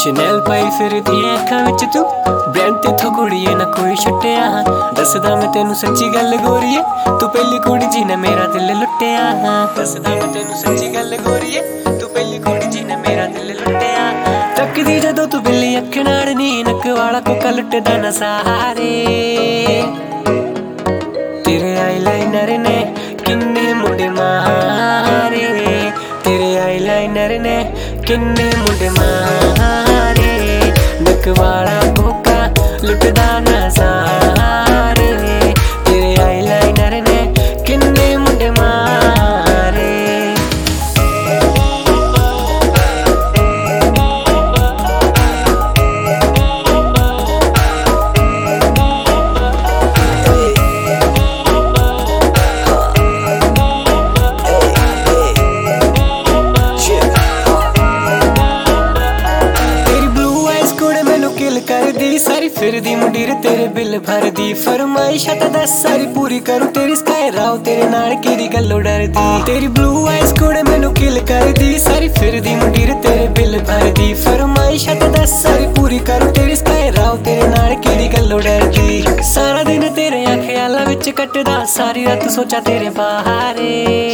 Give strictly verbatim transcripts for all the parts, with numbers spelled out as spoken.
Chanel पाई फिरदी अखां विच तू brand तेथों कुड़िए ना कोई छुट्टिया। दसदा मैं तेनू सच्ची गल गोरीए, तू पहली कुड़ी जी ने मेरा दिल लुट्टिया। दसदा मैं तेनू सच्ची गल गोरीए, तू पहली कुड़ी जी ने मेरा दिल लुट्टिया। तकदी जदों तू बिल्ली अख नाल नी नक वाला कोका लुटदा ना सहारे। तेरे आईलाइनर ने किन्ने मुंडे मारे, तेरे आईलाइनर ने किन्ने मुंडे मारे। नक वाला कोका लुटदा ना सहारे, तेरे आईलाइनर ने किन्ने मुंडे मारे। करदी सारी फिरदी मुंडीर तेरे बिल भरदी, फरमाइश ते दस सारी पूरी करूं तेरी स्काई राव तेरे नाल केड़ी गल्लों डरदी। तेरी ब्लू आइज कुड़े मैनू किल करदी, सारी फिरदी मुंडीर तेरे बिल भरदी, फरमाइश ते दस सारी पूरी करूं तेरी स्काई राव तेरे नाल केड़ी गल्लों डरदी। सारा दिन तेरे ख्यालां विच कटदा, सारी रात सोचा तेरे बारे।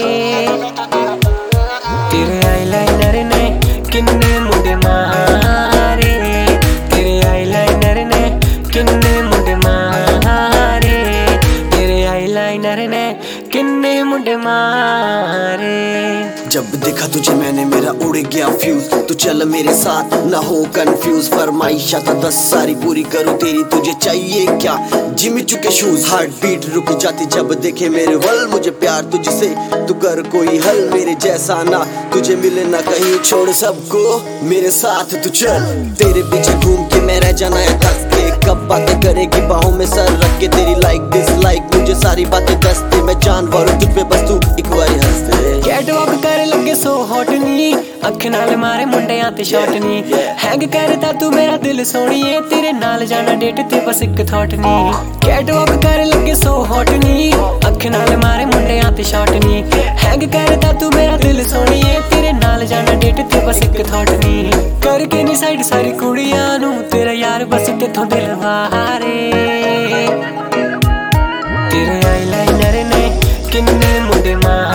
तेरे आईलाइनर ने किन्ने मुंडे मारे, तेरे आईलाइनर ने किन्ने मुंडे मारे, तेरे आईलाइनर ने किन्ने मुंडे मारे। जब देखा तुझे मैंने मेरा उड़ गया फ्यूज, तू चल मेरे साथ ना हो कंफ्यूज। फरमाइशा था दस सारी पूरी करूं तेरी, तुझे चाहिए क्या जिम चुके शूज। हार्ट बीट रुक जाती जब देखे मेरे वल, मुझे प्यार तुझसे तू कर कोई हल। मेरे जैसा ना तुझे मिले ना कहीं, छोड़ सबको मेरे साथ तू चल। तेरे पीछे घूम के मैं रह जाना है थक के, कब बातें करेगी बाहों में सर रख के। तेरी लाइक डिसलाइक मुझे सारी बातें दसते, मैं जानवर हूं तुझ पे बस तू एक बारी हंस दे। कैटवॉक करे लगे सो हॉट नी, अख नाल मारे मुंडियां ते शॉट नी। हैंग करदा तू मेरा दिल सोहणीए, तेरे नाल जाना डेट ते बस एक थॉट नी। कैटवॉक करे लगे सो हॉट नी, अख नाल मारे मुंडियां ते शॉट नी। हैंग करदा तू मेरा दिल सोहणीए, तेरे नाल जाना डेट ते बस एक थॉट नी। करके नी साइड सारी कुड़ियां नू तेरा यार बस तेथों दिल वारे। तेरे आईलाइनर ने किन्ने मुंडे मारे,